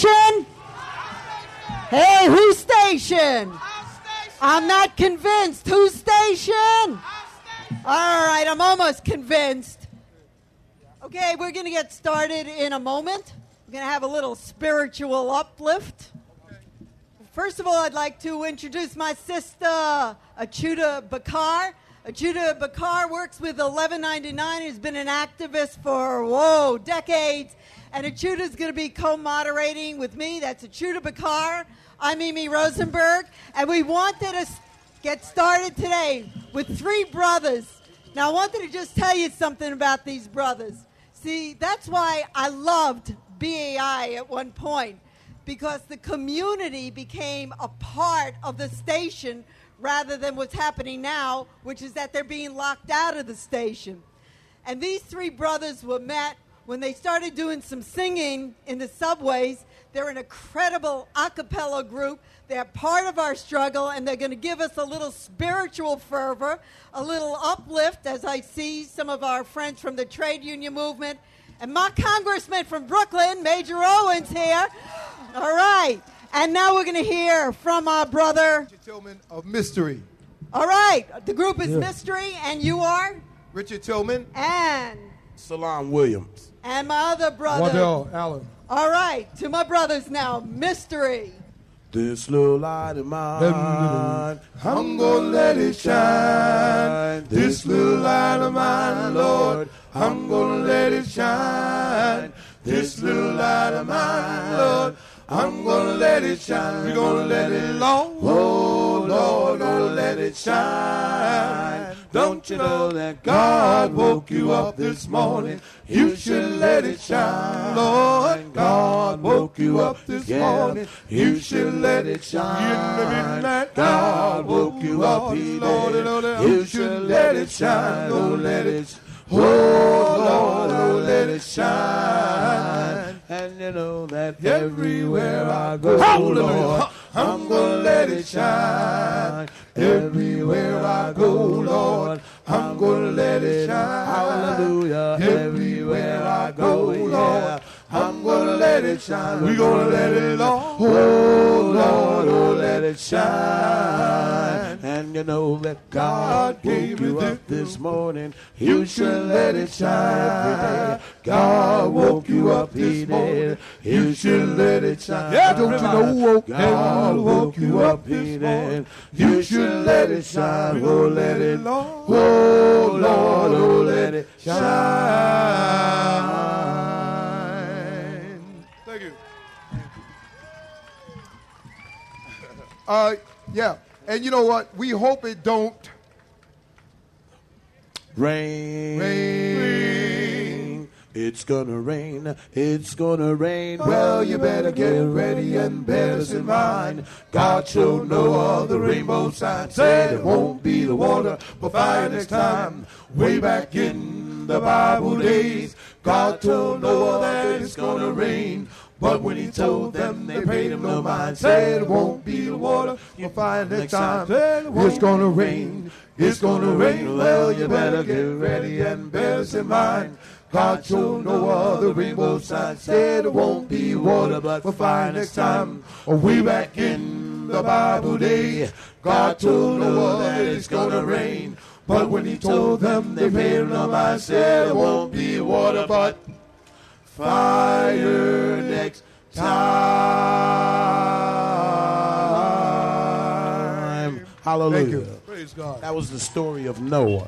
station? Hey, whose station? I'm not convinced. Whose station? All right, I'm almost convinced. Okay, we're going to get started in a moment. We're going to have a little spiritual uplift. First of all, I'd like to introduce my sister, Achuda Bakar. Achuda Bakar works with 1199, who's been an activist for, decades. And Achuda's going to be co-moderating with me. That's Achuda Bakar. I'm Mimi Rosenberg. And we wanted to get started today with three brothers. Now, I wanted to just tell you something about these brothers. See, that's why I loved BAI at one point, because the community became a part of the station rather than what's happening now, which is that they're being locked out of the station. And these three brothers were met when they started doing some singing in the subways. They're an incredible a cappella group. They're part of our struggle, and they're going to give us a little spiritual fervor, a little uplift, as I see some of our friends from the trade union movement. And my congressman from Brooklyn, Major Owens, here. All right. And now we're going to hear from our brother Richard Tillman of Mystery. All right. The group is Mystery, and you are? Richard Tillman. And? Salam Williams. And my other brother? Waddell Allen. All right. To my brothers now. Mystery. This little light of mine, I'm gonna let it shine. This little light of mine, Lord, I'm gonna let it shine. This little light of mine, Lord, I'm gonna let it shine. We're gonna let it long. Oh, Lord, gonna let it shine. Don't you know that God woke you up this morning? You should let it shine, Lord. God woke you up this morning. You should let it shine. God woke you up, He did. You should let it shine. Don't let it. Oh, Lord, don't let it shine. And you know that everywhere I go, Lord, I'm gonna let it shine. Everywhere I go, Lord, I'm gonna let it shine. hallelujah. Everywhere I go, Lord, I'm gonna let it shine. We're gonna let it all. Oh, Lord, oh, let it shine. And you know that God gave you up this morning. You should let it shine. God woke you up this morning. You should let it shine. Yeah, don't you know? God woke you up this morning. You should let it shine. Oh, let it, oh, Lord, oh, let it shine. Thank you. Yeah. And you know what? We hope it don't rain. It's gonna rain. It's gonna rain. Well, you better get ready and bear this in mind. God showed Noah the rainbow sign. Said it won't be the water, but fire next time. Way back in the Bible days, God told Noah that it's gonna rain. But when he told them, they paid him no mind. Said it won't be the water, but fire next time. It's gonna rain. It's gonna rain. Well, you better get ready and bear this in mind. God showed Noah the rainbow sign. Said it won't be water, but fire next time. Way back in the Bible day, God told Noah that it's gonna rain. But when he told them, they paid him no mind. Said it won't be water, but fire next time. Hallelujah. Thank you. Praise God. That was the story of Noah.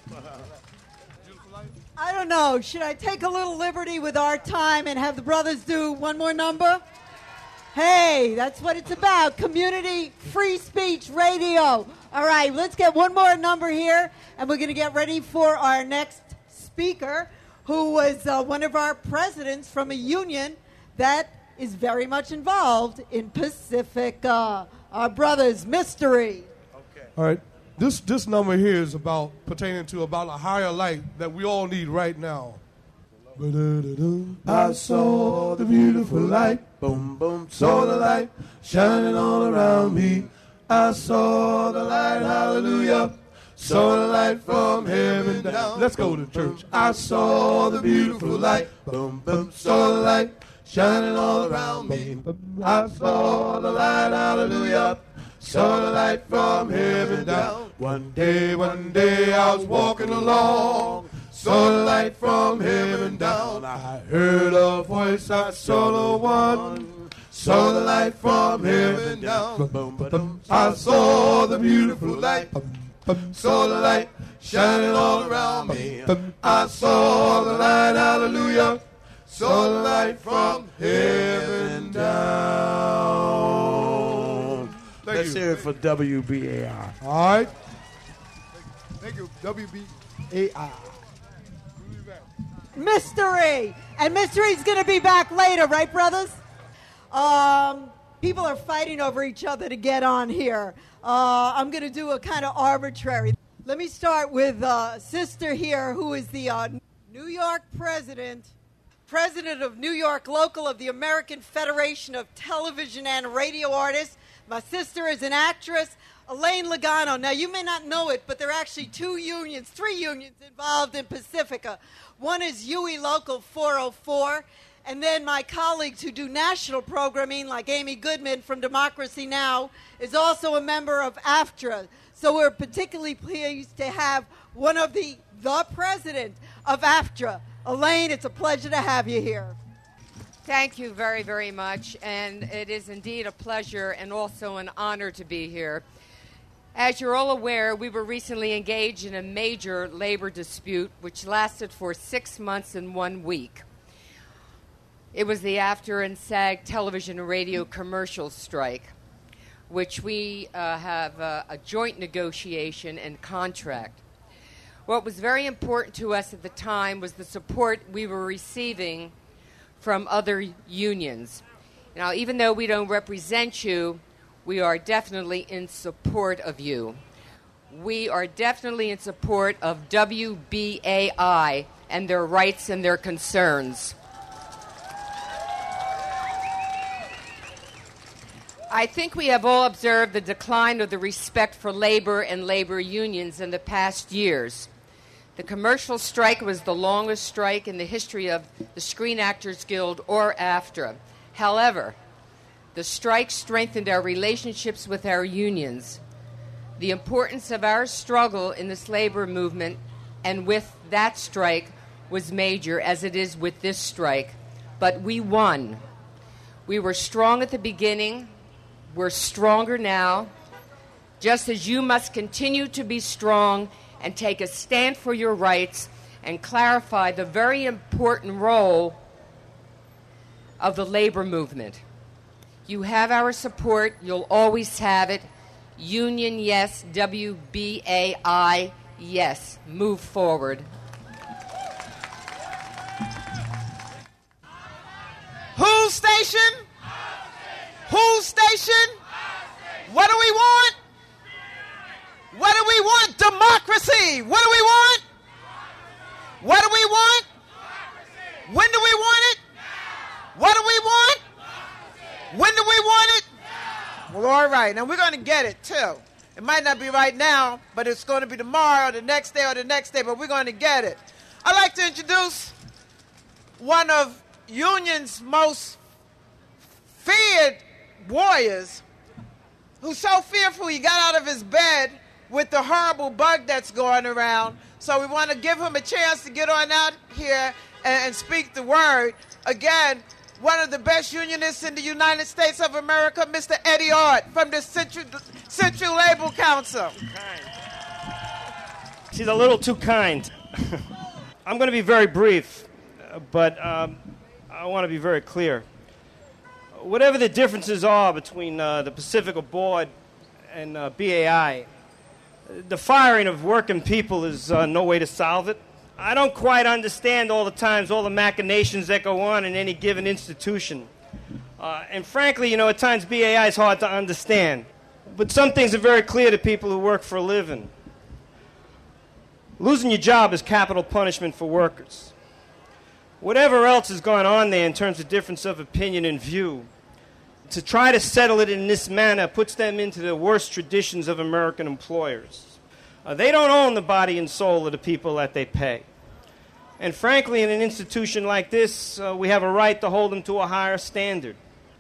I don't know. Should I take a little liberty with our time and have the brothers do one more number? Hey, that's what it's about. Community free speech radio. All right, let's get one more number here, and we're going to get ready for our next speaker, who was one of our presidents from a union that is very much involved in Pacifica. Our brothers, Mystery. Okay. All right. This number here is pertaining to a higher light that we all need right now. I saw the beautiful light, boom, boom, saw the light shining all around me. I saw the light, hallelujah, saw the light from heaven down. Let's go to church. I saw the beautiful light, boom, boom, saw the light shining all around me. I saw the light, hallelujah, saw the light from heaven down. One day I was walking along, saw the light from heaven down. I heard a voice, I saw the one, saw the light from heaven down. I saw the beautiful light, saw the light shining all around me. I saw the light, hallelujah, saw the light from heaven down. Let's hear it for WBAI. All right. Thank you, WBAI. Mystery. And Mystery's going to be back later, right, brothers? People are fighting over each other to get on here. I'm going to do a kind of arbitrary. Let me start with sister here, who is the New York president of New York Local of the American Federation of Television and Radio Artists. My sister is an actress, Elaine Logano. Now, you may not know it, but there are actually three unions involved in Pacifica. One is UE Local 404, and then my colleagues who do national programming, like Amy Goodman from Democracy Now!, is also a member of AFTRA. So we're particularly pleased to have one of the president of AFTRA. Elaine, it's a pleasure to have you here. Thank you very, very much, and it is indeed a pleasure and also an honor to be here. As you're all aware, we were recently engaged in a major labor dispute which lasted for 6 months and 1 week. It was the AFTRA and SAG television and radio commercial strike, which we have a joint negotiation and contract. What was very important to us at the time was the support we were receiving from other unions. Now, even though we don't represent you, we are definitely in support of you. We are definitely in support of WBAI and their rights and their concerns. I think we have all observed the decline of the respect for labor and labor unions in the past years. The commercial strike was the longest strike in the history of the Screen Actors Guild or AFTRA. However, the strike strengthened our relationships with our unions. The importance of our struggle in this labor movement and with that strike was major, as it is with this strike. But we won. We were strong at the beginning. We're stronger now. Just as you must continue to be strong and take a stand for your rights and clarify the very important role of the labor movement. You have our support. You'll always have it. Union, yes. WBAI, yes. Move forward. Whose station? Whose station? What do we want? What do we want? Democracy. What do we want? What do we want? When do we want it? What do we want? When do we want it? Well, all right. Now, we're going to get it, too. It might not be right now, but it's going to be tomorrow or the next day, but we're going to get it. I'd like to introduce one of union's most feared warriors, who's so fearful he got out of his bed with the horrible bug that's going around. So we want to give him a chance to get on out here and speak the word. Again, one of the best unionists in the United States of America, Mr. Eddie Art from the Central Labor Council. She's a little too kind. I'm going to be very brief, but I want to be very clear. Whatever the differences are between the Pacifica Board and BAI, the firing of working people is no way to solve it. I don't quite understand all the machinations that go on in any given institution. And frankly, at times BAI is hard to understand. But some things are very clear to people who work for a living. Losing your job is capital punishment for workers. Whatever else is going on there in terms of difference of opinion and view, to try to settle it in this manner puts them into the worst traditions of American employers. They don't own the body and soul of the people that they pay. And frankly, in an institution like this, we have a right to hold them to a higher standard.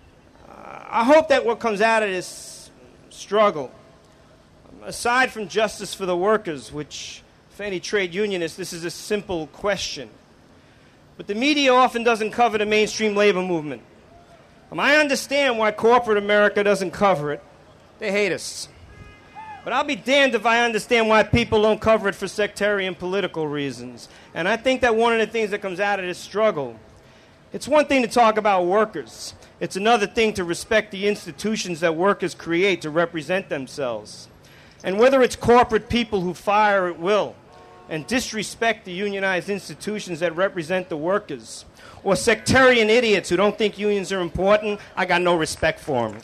I hope that what comes out of this struggle, aside from justice for the workers, which for any trade unionist, this is a simple question. But the media often doesn't cover the mainstream labor movement. I understand why corporate America doesn't cover it. They hate us. But I'll be damned if I understand why people don't cover it for sectarian political reasons. And I think that one of the things that comes out of this struggle, it's one thing to talk about workers. It's another thing to respect the institutions that workers create to represent themselves. And whether it's corporate people who fire at will and disrespect the unionized institutions that represent the workers, or sectarian idiots who don't think unions are important, I got no respect for them.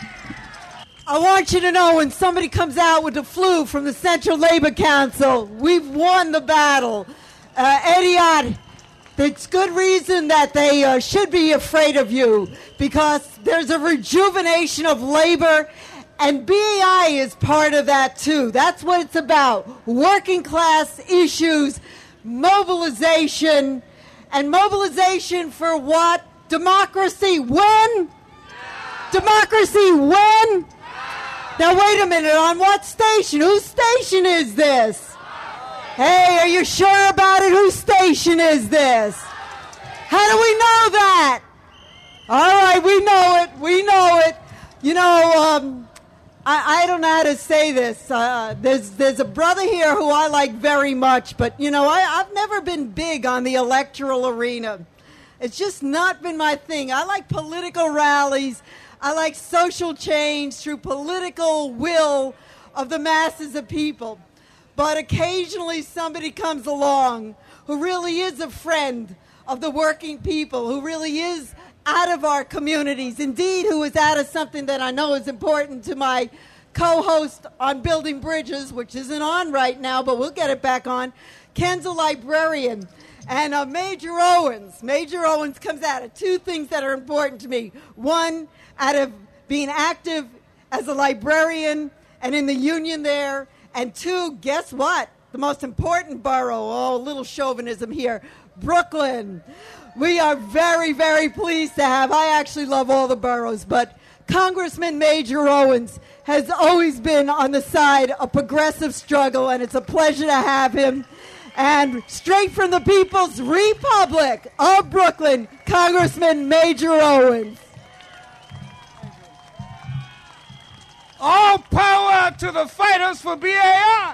I want you to know when somebody comes out with the flu from the Central Labor Council, we've won the battle. Etihad, it's good reason that they should be afraid of you, because there's a rejuvenation of labor, and BAI is part of that too. That's what it's about. Working class issues, mobilization, and mobilization for what? Democracy. When? Democracy when? Now wait a minute, on what station? Whose station is this? Hey, are you sure about it? Whose station is this? How do we know that? All right, we know it. We know it. You know, I don't know how to say this. There's a brother here who I like very much, but, you know, I've never been big on the electoral arena. It's just not been my thing. I like political rallies. I like social change through political will of the masses of people. But occasionally somebody comes along who really is a friend of the working people, who really is out of our communities, indeed who is out of something that I know is important to my co-host on Building Bridges, which isn't on right now, but we'll get it back on. Ken's a librarian. And Major Owens. Major Owens comes out of two things that are important to me. One, out of being active as a librarian and in the union there. And two, guess what? The most important borough, a little chauvinism here, Brooklyn. We are very, very pleased to have, I actually love all the boroughs, but Congressman Major Owens has always been on the side of progressive struggle, and it's a pleasure to have him. And straight from the People's Republic of Brooklyn, Congressman Major Owens. All power to the fighters for BAI.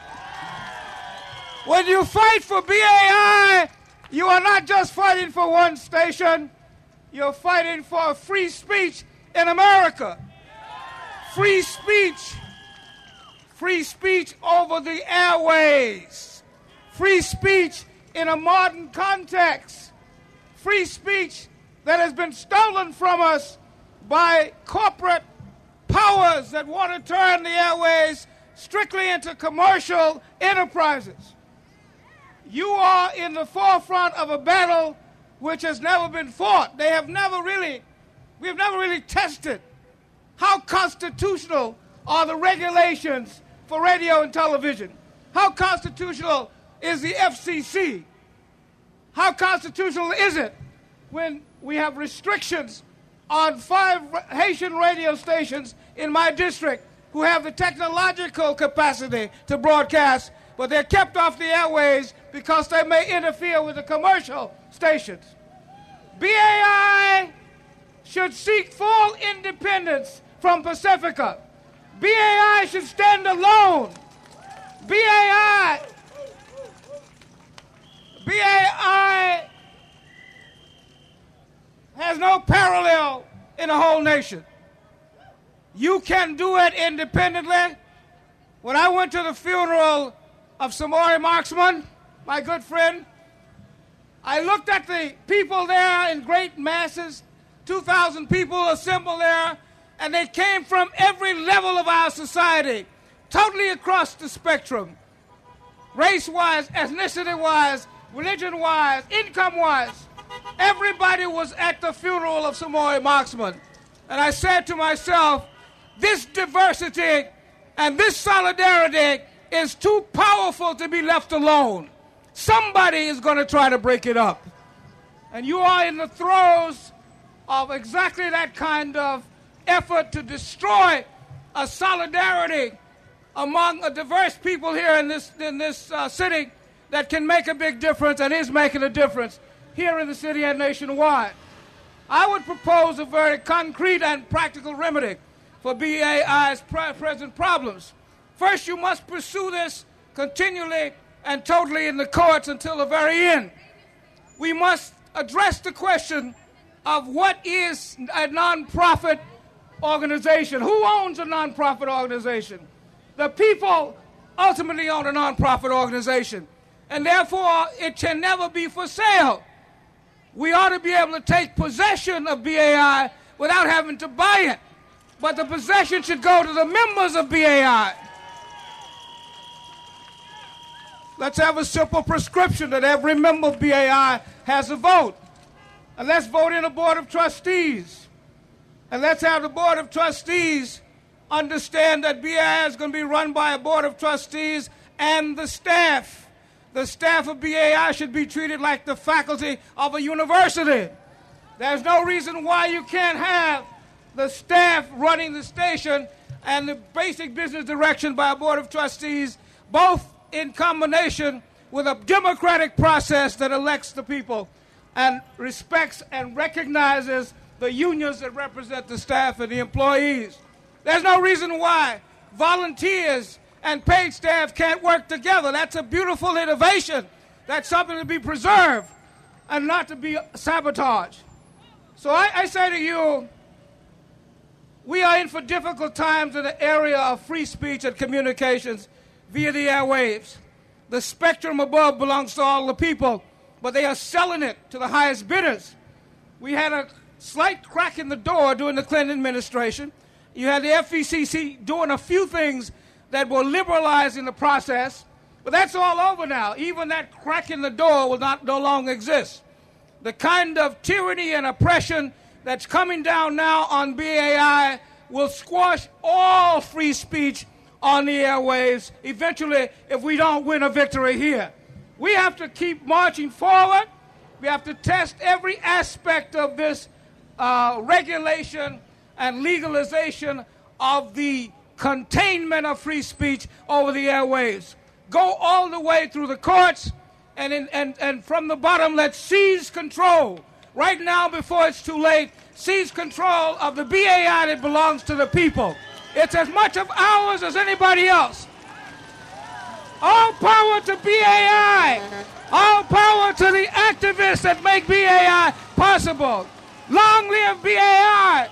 When you fight for BAI, you are not just fighting for one station, you're fighting for free speech in America. Free speech over the airways. Free speech in a modern context. Free speech that has been stolen from us by corporate powers that want to turn the airways strictly into commercial enterprises. You are in the forefront of a battle which has never been fought. We have never really tested how constitutional are the regulations for radio and television. How constitutional is the FCC? How constitutional is it when we have restrictions on 5 Haitian radio stations in my district who have the technological capacity to broadcast, but they're kept off the airways because they may interfere with the commercial stations? BAI should seek full independence from Pacifica. BAI should stand alone. BAI has no parallel in the whole nation. You can do it independently. When I went to the funeral of Samori Marksman, my good friend, I looked at the people there in great masses, 2,000 people assembled there, and they came from every level of our society, totally across the spectrum, race-wise, ethnicity-wise, religion-wise, income-wise. Everybody was at the funeral of Samori Marksman. And I said to myself, this diversity and this solidarity is too powerful to be left alone. somebody is going to try to break it up. And you are in the throes of exactly that kind of effort to destroy a solidarity among a diverse people here in this city that can make a big difference and is making a difference here in the city and nationwide. I would propose a very concrete and practical remedy for BAI's present problems. First, you must pursue this continually and totally in the courts until the very end. We must address the question of what is a nonprofit organization. Who owns a nonprofit organization? The people ultimately own a nonprofit organization, and therefore it can never be for sale. We ought to be able to take possession of BAI without having to buy it, but the possession should go to the members of BAI. Let's have a simple prescription that every member of BAI has a vote. And let's vote in a board of trustees. And let's have the board of trustees understand that BAI is going to be run by a board of trustees and the staff. The staff of BAI should be treated like the faculty of a university. There's no reason why you can't have the staff running the station and the basic business direction by a board of trustees, both in combination with a democratic process that elects the people and respects and recognizes the unions that represent the staff and the employees. There's no reason why volunteers and paid staff can't work together. That's a beautiful innovation. That's something to be preserved and not to be sabotaged. So I say to you, we are in for difficult times in the area of free speech and communications via the airwaves. The spectrum above belongs to all the people, but they are selling it to the highest bidders. We had a slight crack in the door during the Clinton administration. You had the FECC doing a few things that were liberalizing the process, but that's all over now. Even that crack in the door will no longer exist. The kind of tyranny and oppression that's coming down now on BAI will squash all free speech on the airwaves eventually if we don't win a victory here. We have to keep marching forward. We have to test every aspect of this regulation and legalization of the containment of free speech over the airwaves. Go all the way through the courts, and from the bottom, let's seize control. Right now, before it's too late, seize control of the BAI that belongs to the people. It's as much of ours as anybody else. All power to BAI. All power to the activists that make BAI possible. Long live BAI.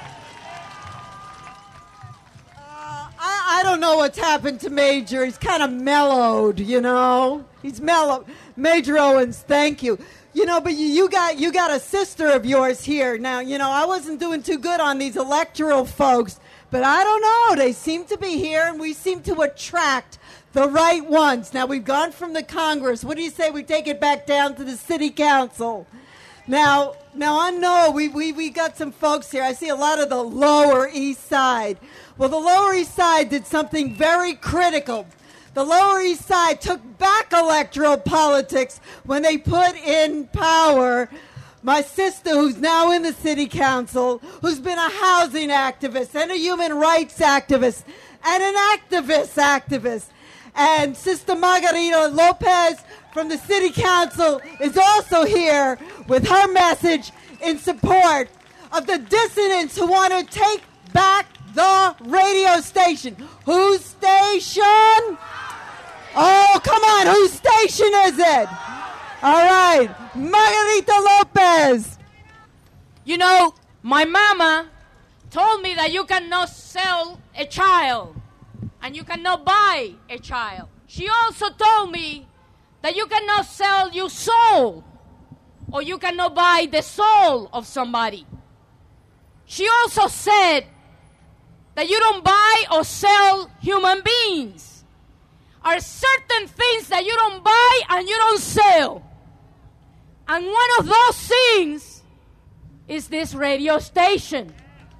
I don't know what's happened to Major. He's kind of mellowed, you know. He's mellow. Major Owens, thank you. You know, but you got a sister of yours here. Now, you know, I wasn't doing too good on these electoral folks, but I don't know. They seem to be here, and we seem to attract the right ones. Now, we've gone from the Congress. What do you say we take it back down to the City Council? Now I know we got some folks here. I see a lot of the Lower East Side. Well, the Lower East Side did something very critical. The Lower East Side took back electoral politics when they put in power my sister, who's now in the City Council, who's been a housing activist and a human rights activist and an activist. And Sister Margarita Lopez from the City Council is also here with her message in support of the dissidents who want to take back the radio station. Whose station? Oh, come on, whose station is it? All right, Margarita Lopez. You know, my mama told me that you cannot sell a child and you cannot buy a child. She also told me that you cannot sell your soul or you cannot buy the soul of somebody. She also said that you don't buy or sell human beings. Are certain things that you don't buy and you don't sell. And one of those things is this radio station.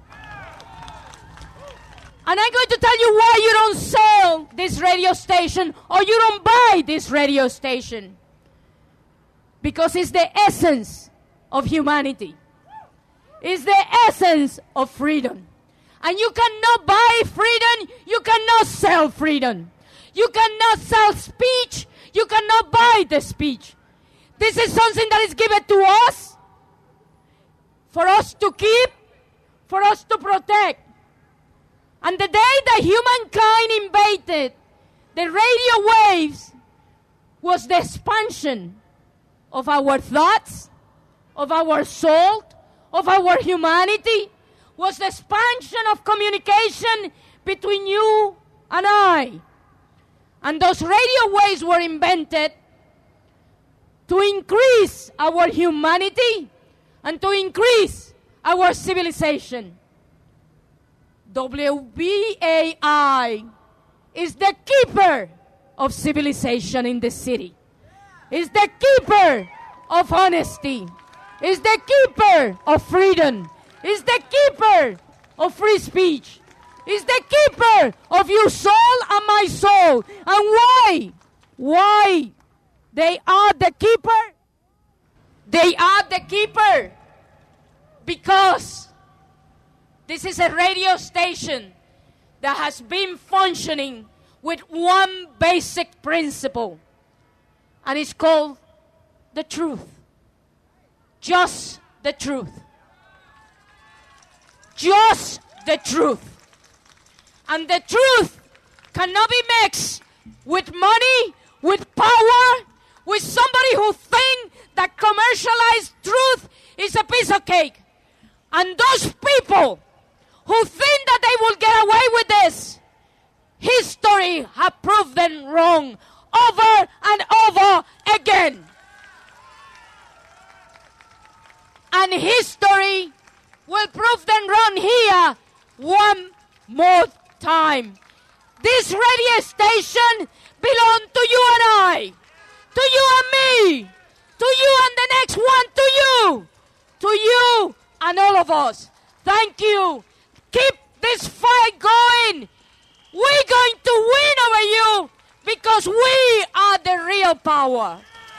And I'm going to tell you why you don't sell this radio station or you don't buy this radio station. because it's the essence of humanity. It's the essence of freedom. And you cannot buy freedom. You cannot sell freedom. You cannot sell speech. You cannot buy the speech. This is something that is given to us, for us to keep, for us to protect. And the day that humankind invaded the radio waves was the expansion of our thoughts, of our soul, of our humanity, was the expansion of communication between you and I. And those radio waves were invented to increase our humanity and to increase our civilization. WBAI is the keeper of civilization in the city. Is the keeper of honesty. Is the keeper of freedom. Is the keeper of free speech. Is the keeper of your soul and my soul. And why? Why? They are the keeper. They are the keeper because this is a radio station that has been functioning with one basic principle, and it's called the truth. Just the truth. Just the truth. And the truth cannot be mixed with money, with power, with somebody who thinks that commercialized truth is a piece of cake. And those people who think that they will get away with this, history has proved them wrong over and over again. And history will prove them wrong here one more time. This radio station belongs to you and I, to you and me, to you and the next one, to you and all of us. Thank you. Keep this fight going. We're going to win over you because we are the real power.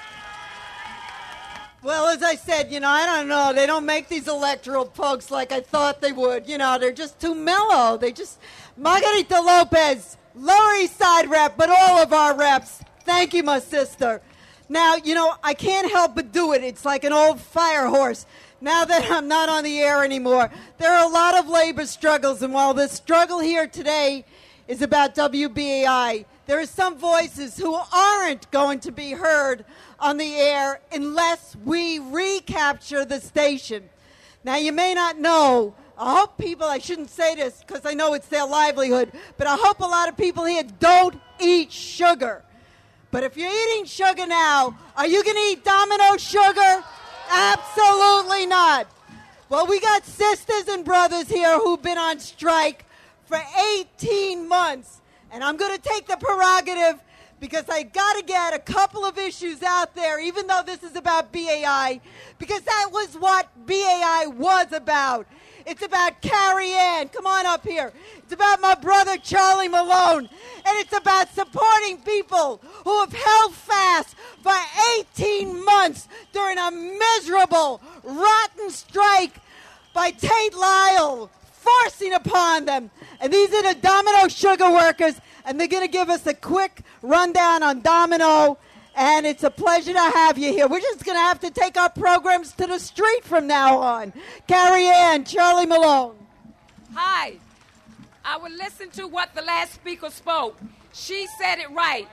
Well, as I said, I don't know. They don't make these electoral pokes like I thought they would. They're just too mellow. Margarita Lopez, Lower East Side rep, but all of our reps. Thank you, my sister. Now, I can't help but do it. It's like an old fire horse. Now that I'm not on the air anymore, there are a lot of labor struggles. And while the struggle here today is about WBAI, there are some voices who aren't going to be heard on the air unless we recapture the station. Now, you may not know, I hope I shouldn't say this because I know it's their livelihood, but I hope a lot of people here don't eat sugar. But if you're eating sugar now, are you going to eat Domino sugar? Absolutely not. Well, we got sisters and brothers here who've been on strike for 18 months. And I'm going to take the prerogative because I got to get a couple of issues out there, even though this is about BAI, because that was what BAI was about. It's about Carrie Ann. Come on up here. It's about my brother Charlie Malone. And it's about supporting people who have held fast for 18 months during a miserable, rotten strike by Tate Lyle, forcing upon them. And these are the Domino Sugar Workers, and they're going to give us a quick rundown on Domino. And it's a pleasure to have you here. We're just going to have to take our programs to the street from now on. Carrie Ann, Charlie Malone. Hi. I will listen to what the last speaker spoke. She said it right.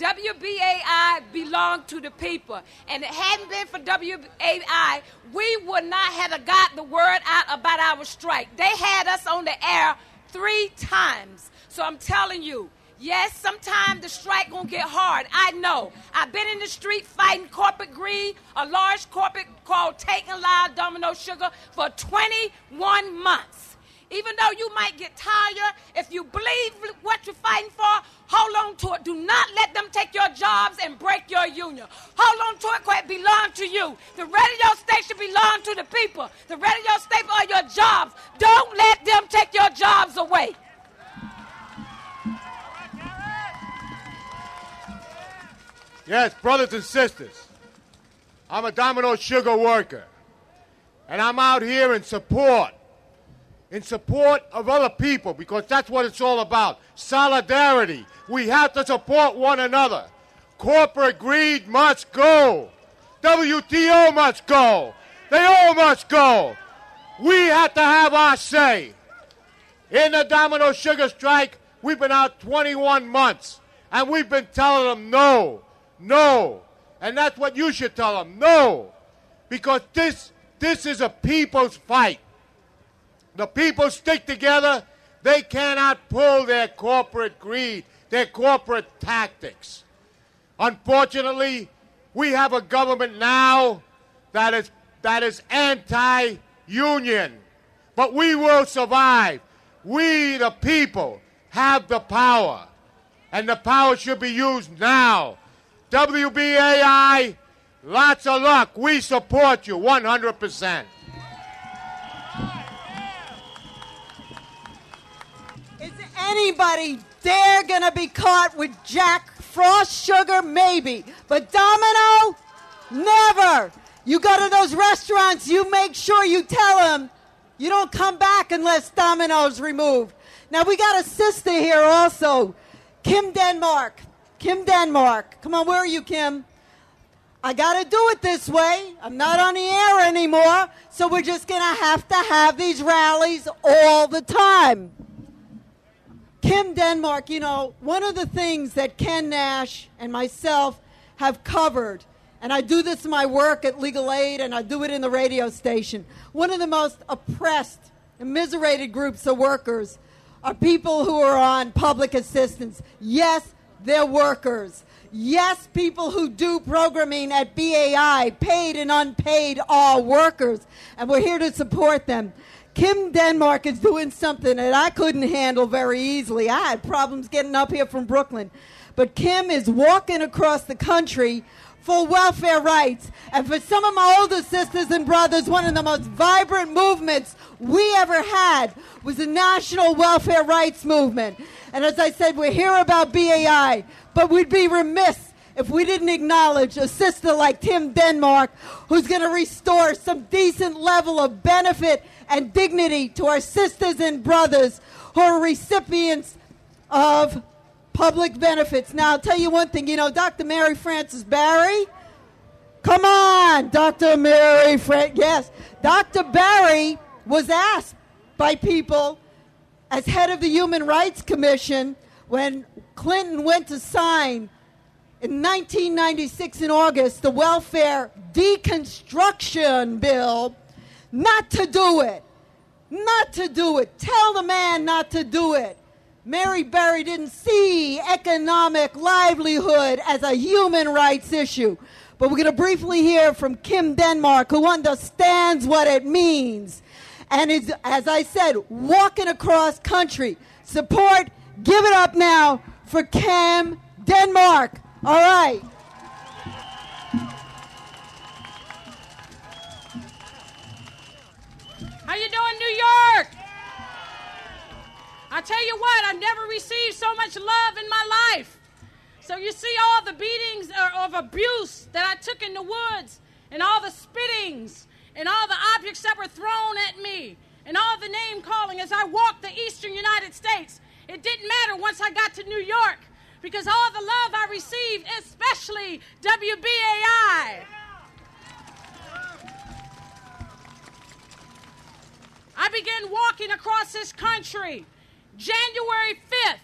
WBAI belonged to the people. And it hadn't been for WBAI, we would not have got the word out about our strike. They had us on the air 3 times. So I'm telling you, yes, sometimes the strike gonna get hard. I know. I've been in the street fighting corporate greed, a large corporate called Tate and Lyle Domino Sugar for 21 months. Even though you might get tired, if you believe what you're fighting for, hold on to it. Do not let them take your jobs and break your union. Hold on to it because it belongs to you. The radio station belongs to the people. The radio station are your jobs. Don't let them take your jobs away. Yes, brothers and sisters, I'm a Domino Sugar worker. And I'm out here in support of other people, because that's what it's all about. Solidarity. We have to support one another. Corporate greed must go. WTO must go. They all must go. We have to have our say. In the Domino Sugar strike, we've been out 21 months, and we've been telling them no, no. And that's what you should tell them, no. Because this is a people's fight. The people stick together. They cannot pull their corporate greed, their corporate tactics. Unfortunately, we have a government now that is anti-union. But we will survive. We, the people, have the power. And the power should be used now. WBAI, lots of luck. We support you 100%. Is anybody dare going to be caught with Jack Frost sugar? Maybe. But Domino? Never. You go to those restaurants, you make sure you tell them you don't come back unless Domino's removed. Now, we got a sister here also, Kim Denmark. Kim Denmark. Come on, where are you, Kim? I got to do it this way. I'm not on the air anymore, so we're just going to have these rallies all the time. Kim Denmark, you know, one of the things that Ken Nash and myself have covered, and I do this in my work at Legal Aid, and I do it in the radio station, one of the most oppressed and miserated groups of workers are people who are on public assistance. Yes, they're workers. Yes, people who do programming at BAI, paid and unpaid, are workers, and we're here to support them. Kim Denmark is doing something that I couldn't handle very easily. I had problems getting up here from Brooklyn. But Kim is walking across the country for welfare rights. And for some of my older sisters and brothers, one of the most vibrant movements we ever had was the National Welfare Rights Movement. And as I said, we're here about BAI, but we'd be remiss if we didn't acknowledge a sister like Kim Denmark, who's going to restore some decent level of benefit and dignity to our sisters and brothers who are recipients of public benefits. Now, I'll tell you one thing. You know, Dr. Mary Frances Barry? Come on, Dr. Mary Frances. Yes, Dr. Barry was asked by people as head of the Human Rights Commission when Clinton went to sign in 1996 in August the Welfare Deconstruction Bill, not to do it. Not to do it. Tell the man not to do it. Mary Berry didn't see economic livelihood as a human rights issue. But we're going to briefly hear from Kim Denmark, who understands what it means and is, as I said, walking across country. Support, give it up now for Kim Denmark. All right. How you doing, New York? I tell you what, I've never received so much love in my life. So you see all the beatings of abuse that I took in the woods, and all the spittings, and all the objects that were thrown at me, and all the name calling as I walked the eastern United States. It didn't matter once I got to New York, because all the love I received, especially WBAI. I began walking across this country January 5th,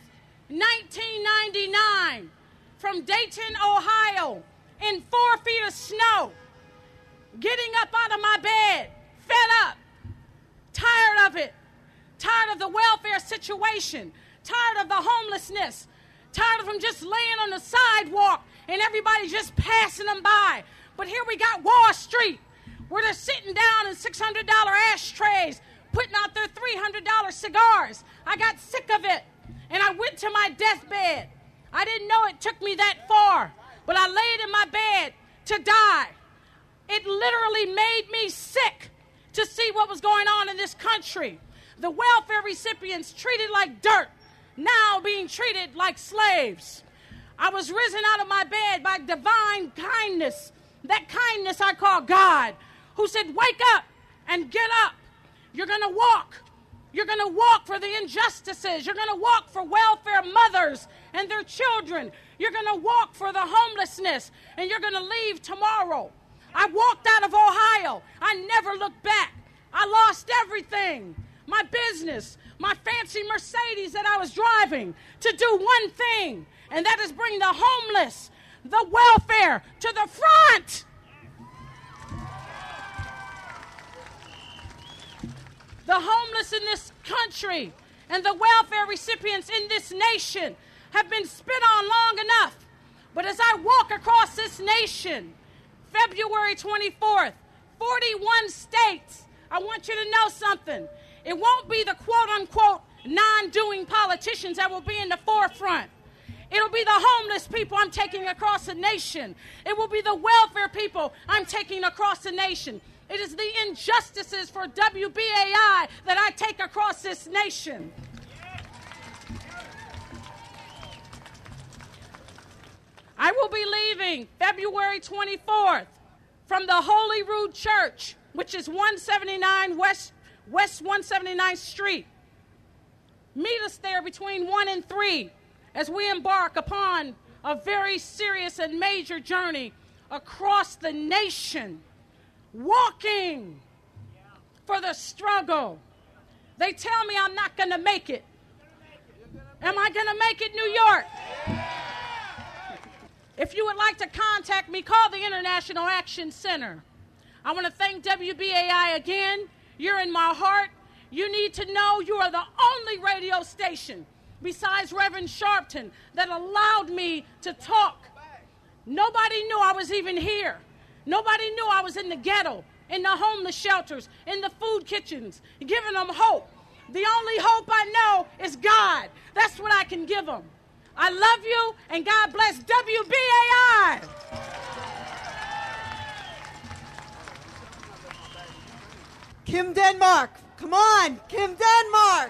1999, from Dayton, Ohio, in 4 feet of snow, getting up out of my bed, fed up, tired of it, tired of the welfare situation, tired of the homelessness, tired of them just laying on the sidewalk and everybody just passing them by. But here we got Wall Street, where they're sitting down in $600 ashtrays, putting out their $300 cigars. I got sick of it, and I went to my deathbed. I didn't know it took me that far, but I laid in my bed to die. It literally made me sick to see what was going on in this country. The welfare recipients treated like dirt, now being treated like slaves. I was risen out of my bed by divine kindness, that kindness I call God, who said, wake up and get up. You're going to walk. You're going to walk for the injustices. You're going to walk for welfare mothers and their children. You're going to walk for the homelessness, and you're going to leave tomorrow. I walked out of Ohio. I never looked back. I lost everything. My business, my fancy Mercedes that I was driving, to do one thing, and that is bring the homeless, the welfare to the front. The homeless in this country and the welfare recipients in this nation have been spit on long enough. But as I walk across this nation, February 24th, 41 states, I want you to know something. It won't be the quote-unquote non-doing politicians that will be in the forefront. It'll be the homeless people I'm taking across the nation. It will be the welfare people I'm taking across the nation. It is the injustices for WBAI that I take across this nation. I will be leaving February 24th from the Holy Rood Church, which is 179 West 179th Street. Meet us there between 1 and 3 as we embark upon a very serious and major journey across the nation, walking for the struggle. They tell me I'm not going to make it. Am I going to make it, New York? If you would like to contact me, call the International Action Center. I want to thank WBAI again. You're in my heart. You need to know you are the only radio station besides Reverend Sharpton that allowed me to talk. Nobody knew I was even here. Nobody knew I was in the ghetto, in the homeless shelters, in the food kitchens, giving them hope. The only hope I know is God. That's what I can give them. I love you, and God bless WBAI. Kim Denmark. Come on, Kim Denmark.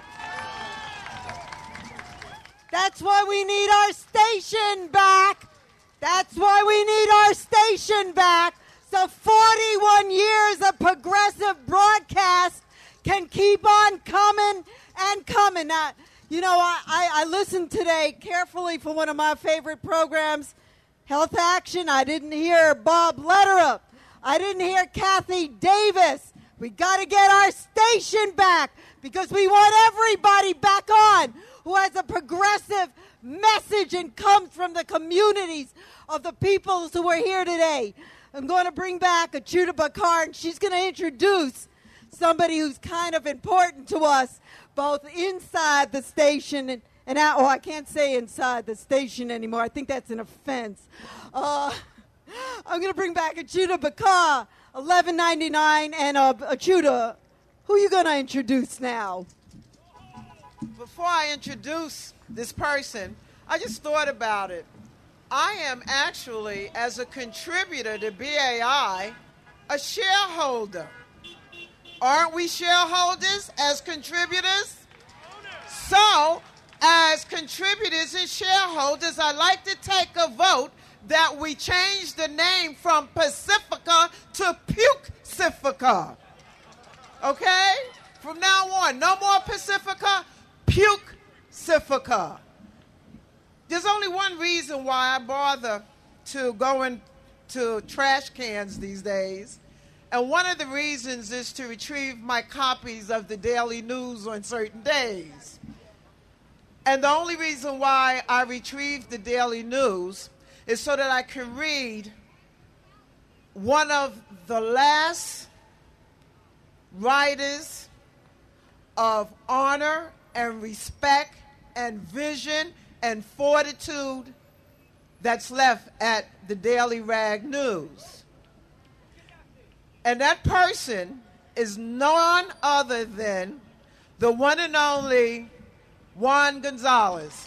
That's why we need our station back. That's why we need our station back. So 41 years of progressive broadcast can keep on coming and coming. Now, you know, I listened today carefully for one of my favorite programs, Health Action. I didn't hear Bob Letterup. I didn't hear Kathy Davis. We got to get our station back because we want everybody back on who has a progressive message and comes from the communities of the peoples who are here today. I'm going to bring back Achuta Bakar, and she's going to introduce somebody who's kind of important to us, both inside the station and out. Oh, I can't say inside the station anymore. I think that's an offense. I'm going to bring back Achuta Bakar, 1199, and Achuta, who are you going to introduce now? Before I introduce this person, I just thought about it. I am actually, as a contributor to BAI, a shareholder. Aren't we shareholders as contributors? So, as contributors and shareholders, I'd like to take a vote that we change the name from Pacifica to Puke-cifica. Okay? From now on, no more Pacifica, Puke-cifica. There's only one reason why I bother to go into trash cans these days. And one of the reasons is to retrieve my copies of the Daily News on certain days. And the only reason why I retrieve the Daily News is so that I can read one of the last writers of honor and respect and vision and fortitude that's left at the Daily Rag News. And that person is none other than the one and only Juan Gonzalez.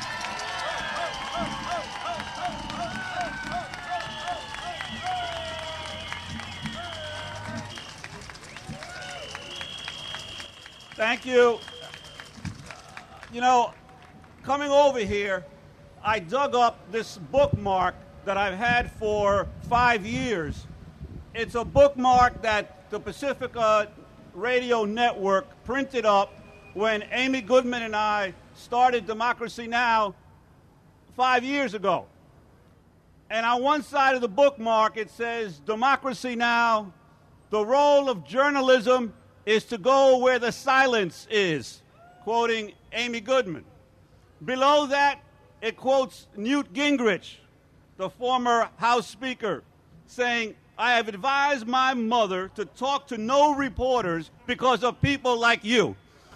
Thank you. You know, coming over here, I dug up this bookmark that I've had for 5 years. It's a bookmark that the Pacifica Radio Network printed up when Amy Goodman and I started Democracy Now! 5 years ago. And on one side of the bookmark it says, Democracy Now!, the role of journalism is to go where the silence is, quoting Amy Goodman. Below that, it quotes Newt Gingrich, the former House Speaker, saying, I have advised my mother to talk to no reporters because of people like you.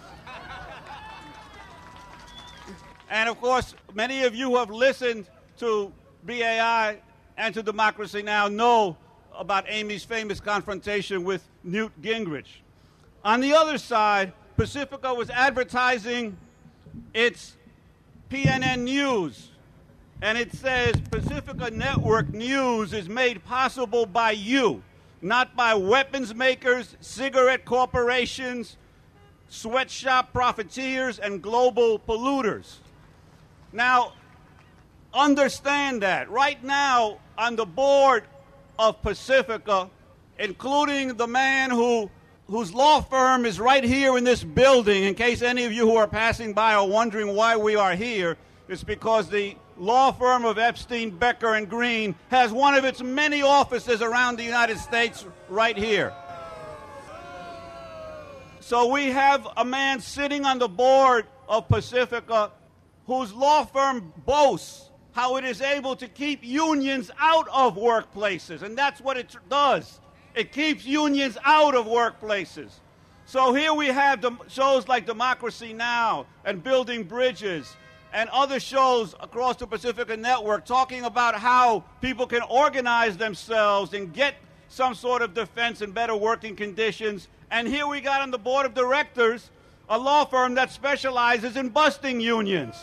And of course, many of you who have listened to BAI and to Democracy Now! Know about Amy's famous confrontation with Newt Gingrich. On the other side, Pacifica was advertising its PNN News. And it says, Pacifica Network News is made possible by you, not by weapons makers, cigarette corporations, sweatshop profiteers, and global polluters. Now, understand that. Right now, on the board of Pacifica, including the man whose law firm is right here in this building, in case any of you who are passing by are wondering why we are here, it's because the law firm of Epstein, Becker, and Green has one of its many offices around the United States right here. So we have a man sitting on the board of Pacifica whose law firm boasts how it is able to keep unions out of workplaces, and that's what it does. It keeps unions out of workplaces. So here we have shows like Democracy Now! And Building Bridges and other shows across the Pacifica Network talking about how people can organize themselves and get some sort of defense and better working conditions. And here we got on the board of directors a law firm that specializes in busting unions.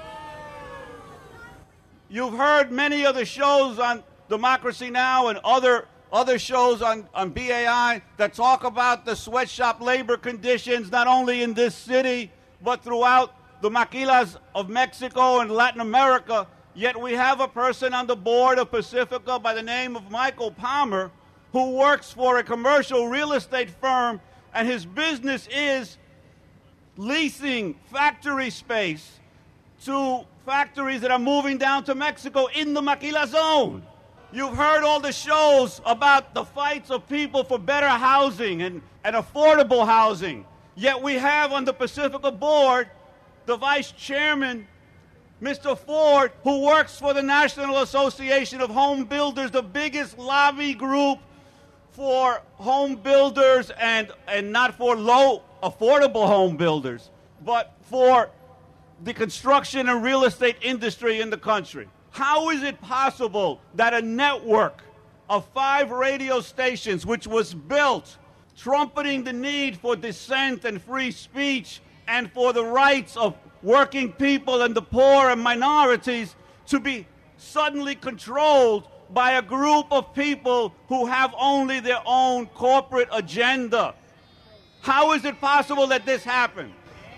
You've heard many of the shows on Democracy Now! And other shows on BAI that talk about the sweatshop labor conditions, not only in this city, but throughout the maquilas of Mexico and Latin America. Yet we have a person on the board of Pacifica by the name of Michael Palmer, who works for a commercial real estate firm, and his business is leasing factory space to factories that are moving down to Mexico in the Maquila zone. You've heard all the shows about the fights of people for better housing and affordable housing. Yet we have on the Pacifica board the vice chairman, Mr. Ford, who works for the National Association of Home Builders, the biggest lobby group for home builders and not for low affordable home builders, but for the construction and real estate industry in the country. How is it possible that a network of 5 radio stations, which was built trumpeting the need for dissent and free speech and for the rights of working people and the poor and minorities, to be suddenly controlled by a group of people who have only their own corporate agenda? How is it possible that this happened?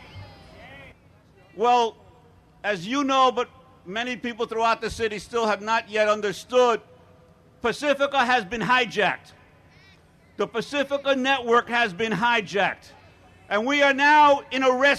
Well, as you know, but many people throughout the city still have not yet understood, Pacifica has been hijacked. The Pacifica Network has been hijacked. And we are now in a